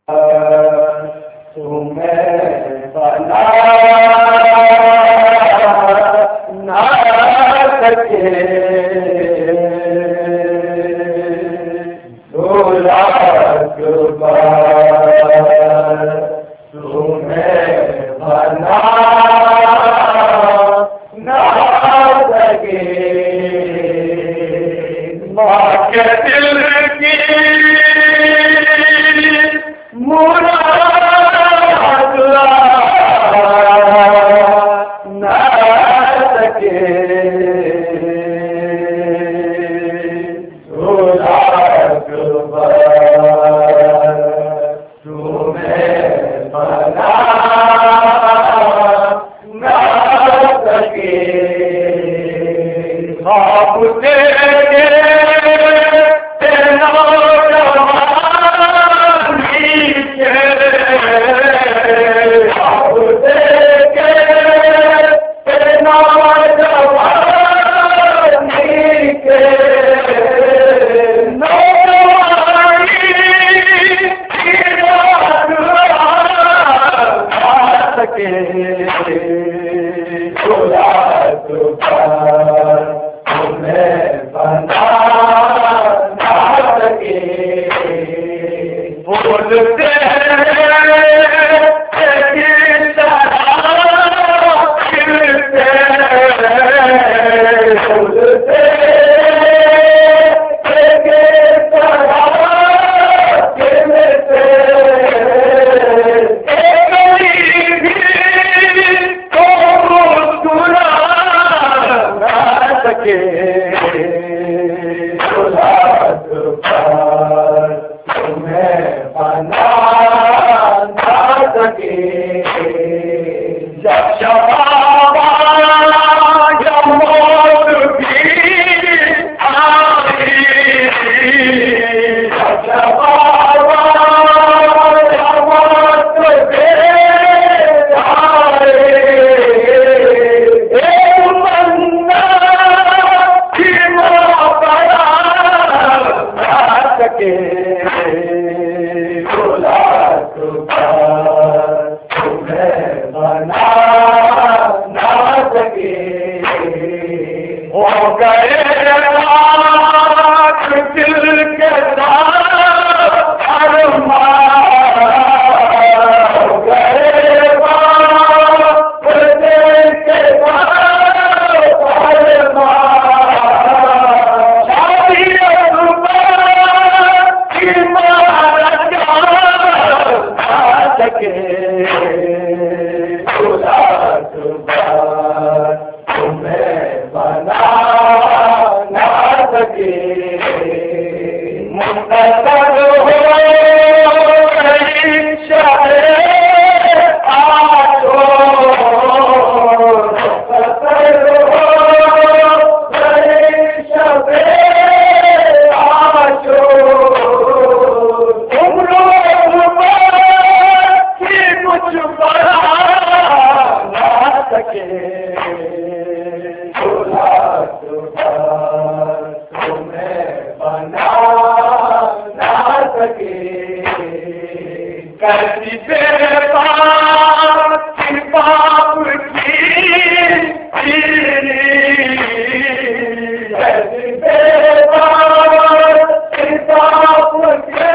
तुम्हें बना ना सके दो लाख बार तुम्हें बना ना सके माँ के दिल की मुराद ना सके दो लाख बार तुम्हें बना ना सके ख्वाब तेरे तुम्हें बना ना सके बोलते तुम्हें बना ना सके जब शबाबा जब मौत भी आई जब शबाबा जब मौत भी आई एक बंदा की मौत ना सके तुम्हें बना ना सके हो गए दिल के साथ अरमान हो गए दिल के साथ अरमान सके तुम्हें बना ना सके मुक़द्दर हो गई शहे आजो मुक़द्दर हो गई शहे आजो तुम लोग कुछ बना ना सके तुम्हें बना ना सके कैसी बेबाक बाप की कैसी बेबाक बाप की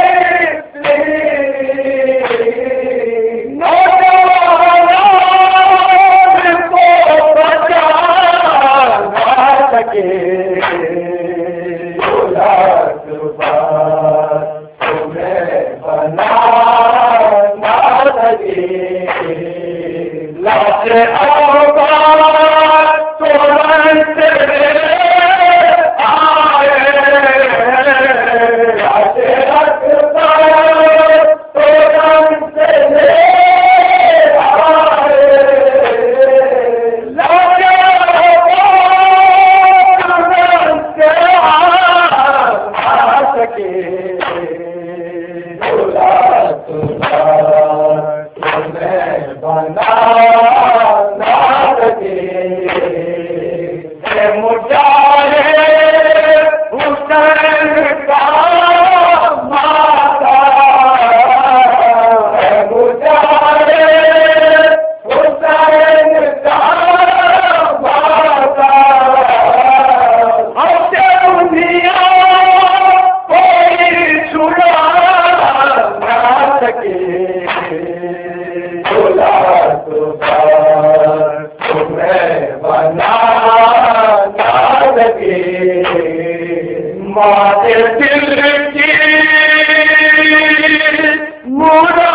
तुम्हें बना ना सके लाशे आबाद तुरंत आए लाशे आबाद तुरंत तुम्हें बना ना खुला तुम्हें बनाना लगे मारे दिल की मूर्त